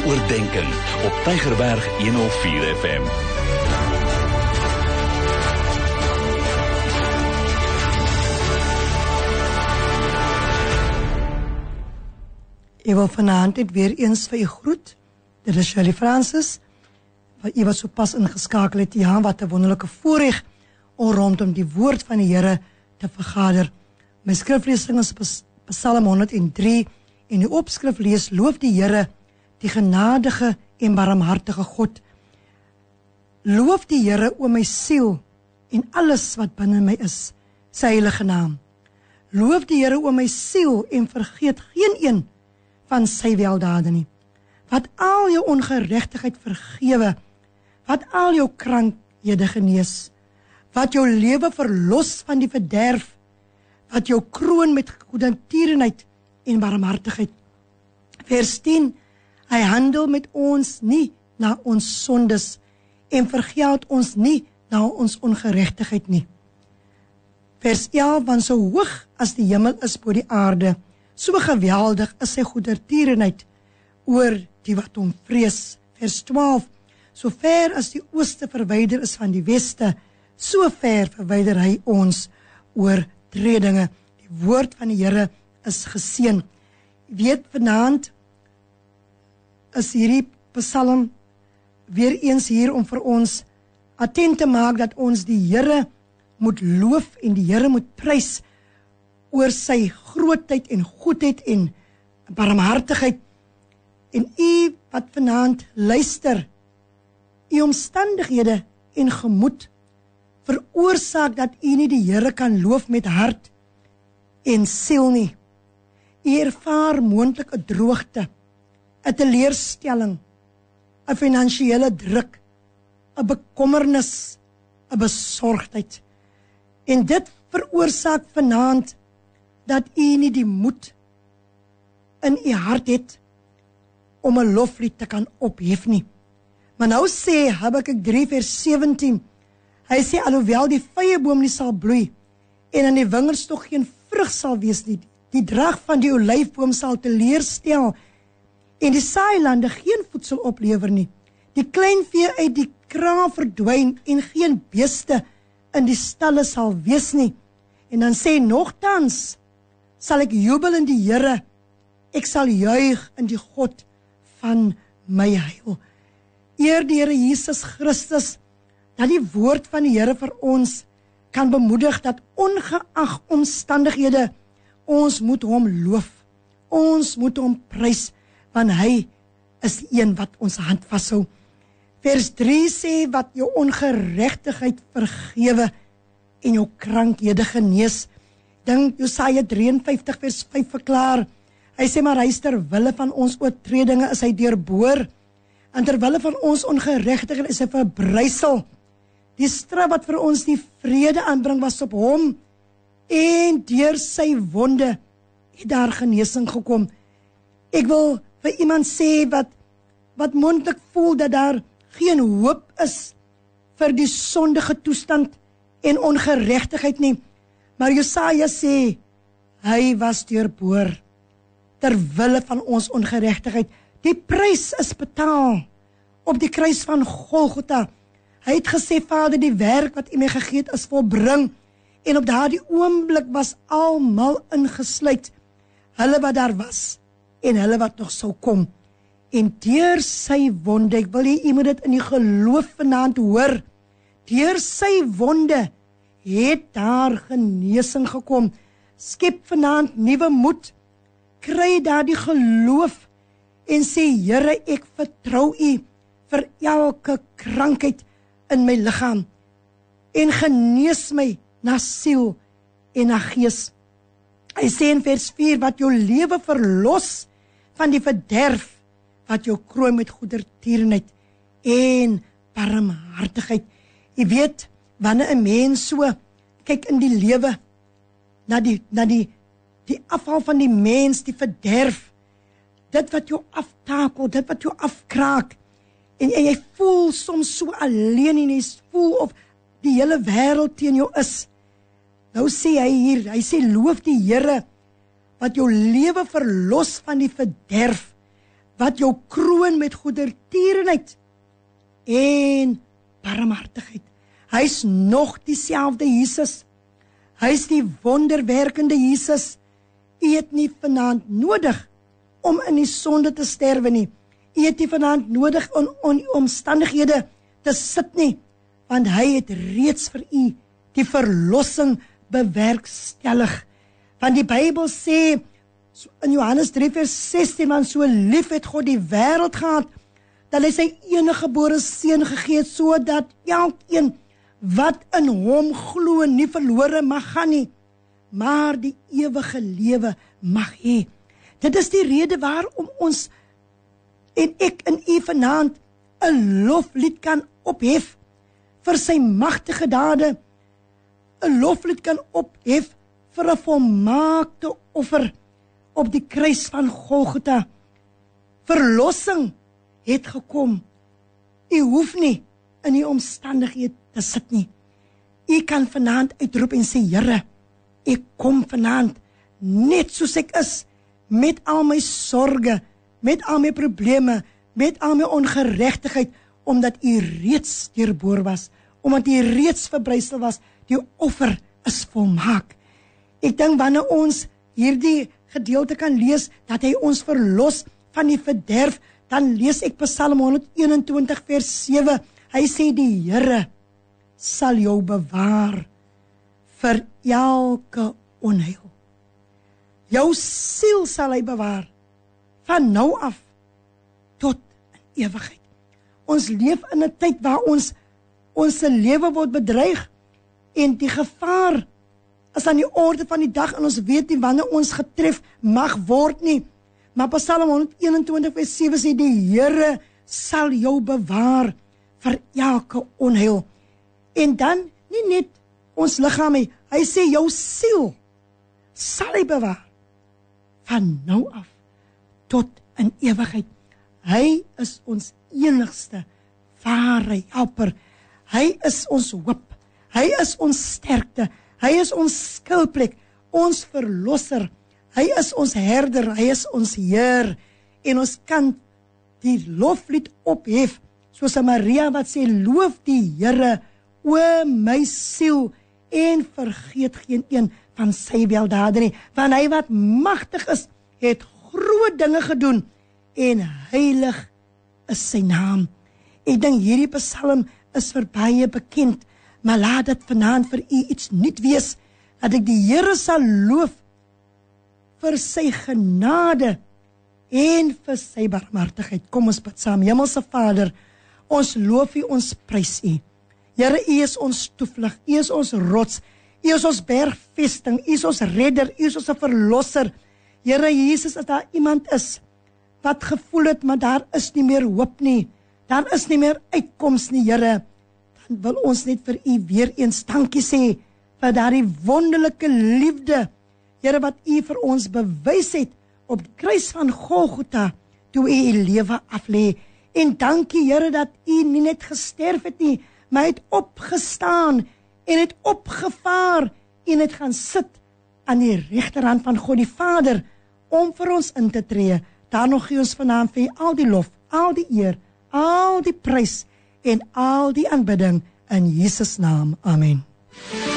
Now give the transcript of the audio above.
Oordeenking op Tygerberg 104 FM. Ek wil vanaand net weer eens vir u groet. Dit is Shirley Francis, wat u wat so pas ingeskakel het. Ja, wat 'n wonderlike voorreg om rondom die woord van die Here te vergader. My skriflesing is Psalm 103 en die opskrif lees: Loof die Here, die genadige en barmhartige God. Loof die Here, o my siel, en alles wat binne my is, sy heilige naam. Loof die Here, o my siel, en vergeet geen een van sy weldade nie. Wat al jou ongeregtigheid vergewe, wat al jou krankhede genees, wat jou lewe verlos van die verderf, wat jou kroon met goedertierenheid en barmhartigheid. Vers 10, hy handel met ons nie na ons sondes en vergeld ons nie na ons ongeregtigheid nie. Vers 11, want so hoog as die hemel is bo die aarde, so geweldig is sy goedertierenheid oor die wat hom vrees. Vers 12, so ver as die ooste verwyder is van die weste, so ver verwyder hy ons oortredinge. Die woord van die Here is geseën. Weet, vanaand is hierdie Psalm weer eens hier om vir ons attent te maak dat ons die Here moet loof en die Here moet prys oor sy grootheid en goedheid en barmhartigheid. En u wat vanaand luister, u omstandighede en gemoed veroorsaak dat u nie die Here kan loof met hart en siel nie. U ervaar moontlik 'n droogte, 'n teleurstelling, 'n finansiële druk, 'n bekommernis, 'n besorgdheid. En dit veroorsaak vanaand dat u nie die moed in u hart het om 'n loflied te kan ophef nie. Maar nou sê Habakuk 3 vers 17, hy sê alhoewel die vyeboom nie sal bloei en in die wingerdstok geen vrug sal wees nie, die drag van die olyfboom sal teleurstel en die saailande geen voedsel oplewer nie. Die kleinvee uit die kraal verdwyn en geen beeste in die stalle sal wees nie. En dan sê nogtans sal ek jubel in die Here, ek sal juig in die God van my heil. Eer die Here Jesus Christus, dat die woord van die Here vir ons kan bemoedig dat ongeag omstandighede, ons moet hom loof, ons moet hom prys, want hy is die een wat ons hand vashou. Vers 3 sê, wat jou ongeregtigheid vergewe en jou krankhede genees. Dink Jesaja 53 vers 5 verklaar, hy sê, maar hy is ter wille van ons oortredinge is hy deurboor, en ter wille van ons ongeregtigheid is hy verbrysel. Die straf wat vir ons die vrede aanbring was op hom, en deur sy wonde het daar genesing gekom. Ek wil vir iemand sê wat mondelik voel dat daar geen hoop is vir die sondige toestand en ongeregtigheid nie. Maar Jesaja sê, hy was deurboor ter wille van ons ongeregtigheid. Die prys is betaal op die kruis van Golgotha. Hy het gesê, Vader, die werk wat U my gegee het is volbring. En op daardie oomblik was almal ingesluit, hulle wat daar was en hulle wat nog sou kom. En deur sy wonde, ek wil jy moet dit in die geloof vanaand hoor, deur sy wonde het daar genesing gekom. Skep vanaand nuwe moed, kry daardie geloof en sê, Here, ek vertrou U vir elke krankheid in my liggaam en genees my na siel en na gees. Hy sê in vers 4, wat jou lewe verlos van die verderf, wat jou kroon met goedertierenheid en barmhartigheid. Jy weet, wanneer 'n mens so kyk in die lewe na die afval van die mens, die verderf, dit wat jou aftakel, dit wat jou afkraak, en jy voel soms so alleen en jy voel of die hele wêreld teen jou is. Nou sê hy hier, hy sê loof die Here wat jou lewe verlos van die verderf, wat jou kroon met goedertierenheid en barmhartigheid. Hy is nog dieselfde Jesus. Hy is die wonderwerkende Jesus. U het nie vanaand nodig om in die sonde te sterwe nie. U het nie vanaand nodig om die omstandighede te sit nie, want hy het reeds vir u die verlossing bewerkstellig. Want die Bybel sê in Johannes 3 vers 16, want so lief het God die wêreld gehad, dat hy sy enige gebore seun gegee het, sodat elkeen wat in hom glo nie verlore mag gaan nie, maar die ewige lewe mag hê. Dit is die rede waarom ons en ek en u vanaand 'n loflied kan ophef vir sy magtige dade, 'n loflied kan ophef vir 'n volmaakte offer op die kruis van Golgotha. Verlossing het gekom. U hoef nie in die omstandighede te sit nie. U kan vanaand uitroep en sê, Here, ek kom vanaand net soos ek is, met al my sorge, met al my probleme, met al my ongeregtigheid, omdat u reeds deurboor was, omdat u reeds verbrysel was. Die offer is volmaak. Ek dink wanneer ons hierdie gedeelte kan lees, dat hy ons verlos van die verderf, dan lees ek Psalm 121 vers 7. Hy sê, die Here sal jou bewaar vir elke onheil. Jou siel sal hy bewaar, van nou af tot in ewigheid. Ons leef in 'n tyd waar ons lewe word bedreig, en die gevaar is aan die orde van die dag, en ons weet nie wanneer ons getref mag word nie. Maar Psalm 121 vers 7 sê, die Here sal jou bewaar vir elke onheil. En dan nie net ons liggaam nie, hy sê jou siel sal hy bewaar van nou af tot in ewigheid. Hy is ons enigste ware helper. Hy is ons hoop. Hy is ons sterkte. Hy is ons skuilplek, ons verlosser. Hy is ons herder, hy is ons Heer. En ons kan die loflied ophef, soos Maria wat sê, loof die Here, o my siel, en vergeet geen een van sy weldade nie. Want hy wat magtig is, het groot dinge gedoen, en heilig is sy naam. Ek dink hierdie Psalm is vir baie bekend, maar laat dit vanaand vir u iets nuut wees, dat ek die Here sal loof vir sy genade en vir sy barmhartigheid. Kom ons bid saam. Hemelse Vader, ons loof u, ons prys u. Here, u is ons toevlug, u is ons rots, u is ons bergvesting, u is ons redder, u is ons verlosser. Here Jesus, as daar iemand is wat gevoel het, maar daar is nie meer hoop nie, daar is nie meer uitkoms nie, Here, dan wil ons net vir u weer eens dankie sê vir daardie wonderlike liefde, Here, wat u vir ons bewys het op die kruis van Golgotha, toe u u lewe aflê. En dankie, Here, dat u nie net gesterf het nie, maar het opgestaan en het opgevaar en het gaan sit aan die regterhand van God die Vader om vir ons in te tree. Daarom gee ons vanaand vir u al die lof, al die eer, al die prys en al die aanbidding in Jesus naam. Amen.